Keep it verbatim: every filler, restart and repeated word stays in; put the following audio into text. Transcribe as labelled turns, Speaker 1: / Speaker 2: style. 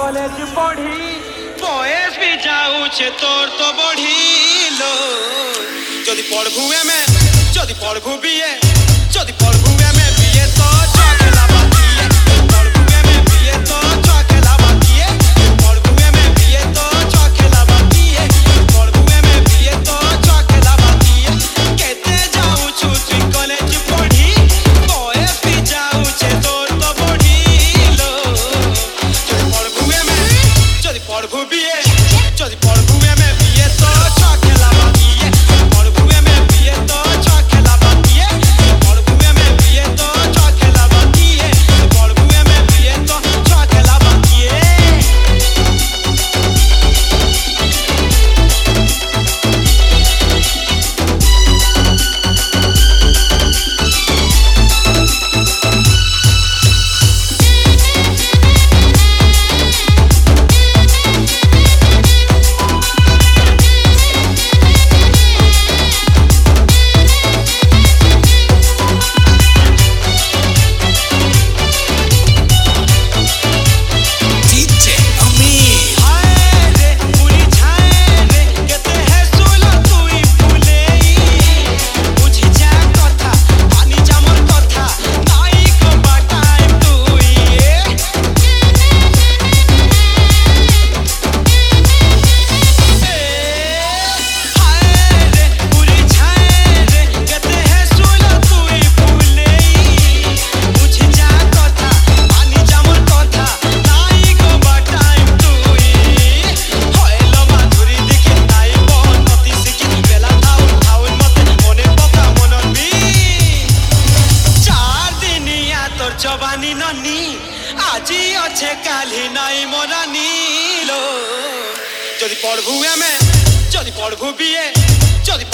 Speaker 1: college पढ़ी
Speaker 2: बयस भी जाऊे तोर तो बढ़िलो जदि पढ़ू एमे जदि पढ़ू बीए जदि पढ़ू एमे बीए तो चखेला बाकीए पढ़ू एमे बीए तो चखेला बाकीए पढ़ू एमे बीए तो चखेला बाकीए पढ़ू एमे बीए तो चखेला बाकीए केते जाऊ छु तू कॉलेज पढ़ी बयस भी जाऊे तोर तो बढ़िलो जदि पढ़ू एमे जदि पढ़ू बीए जदि पढ़ू एमे बीए तो चखेला बाकीए पढ़ू एमे बीए तो चखेला बाकीए पढ़ू एमे बीए तो चखेला बाकीए पढ़ू एमे बीए तो चखेला बाकीए जवानी ननी आजी अच्छे काली नाई मोरानी लो जदि पढ़ू एमे जदि पढ़ू बीए जदि